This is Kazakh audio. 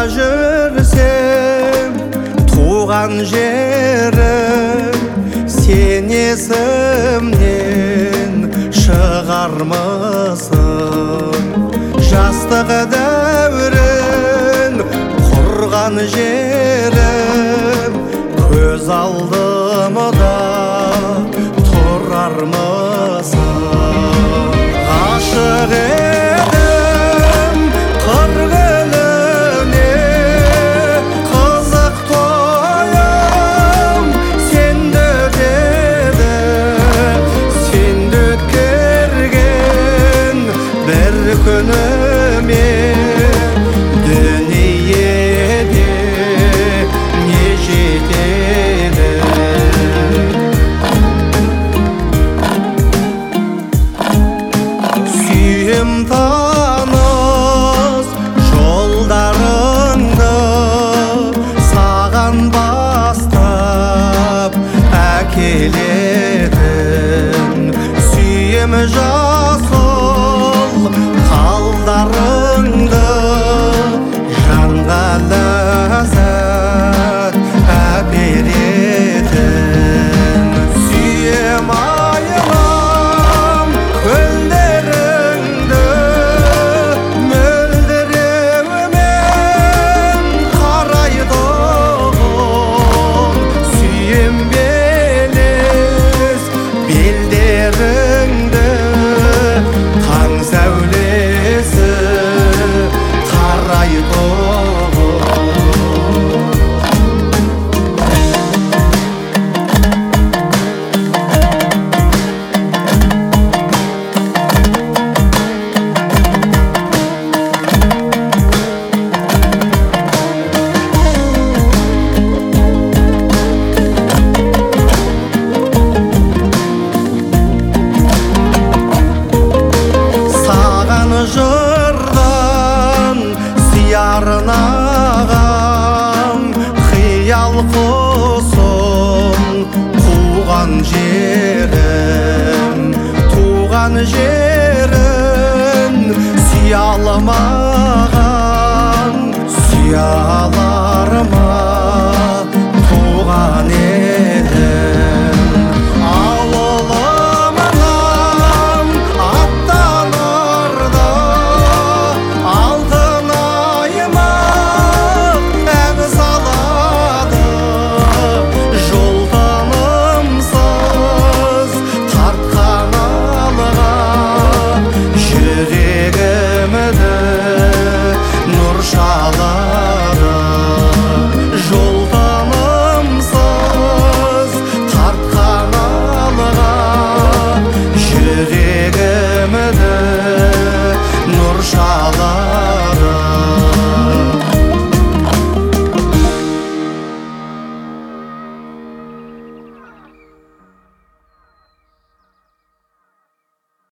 жүрсем туған жерім, сен есімнен шығармысың? Жастық дәуірін құрған жерім, көз алдымда тұрармысың? Ғашық едім қыр гүліне, қызық тойым сенде өтеді. Сенде өткерген бір күніме дүниеде не жетеді? Сүйем таныс жолдарыңды, саған бастап әкелетін. Сүйем жасыл қалдарыңды, жанға ләззат әперетін. Сүйем айналам көлдеріңді, мөлдіреуімен қарайдығым. Сүйем белес белдеріңді, таң сәулесі қарайдығым. Саған жырдан сиярнағам, қиял құсым туған жерім, туған жерін сүйе алмағам.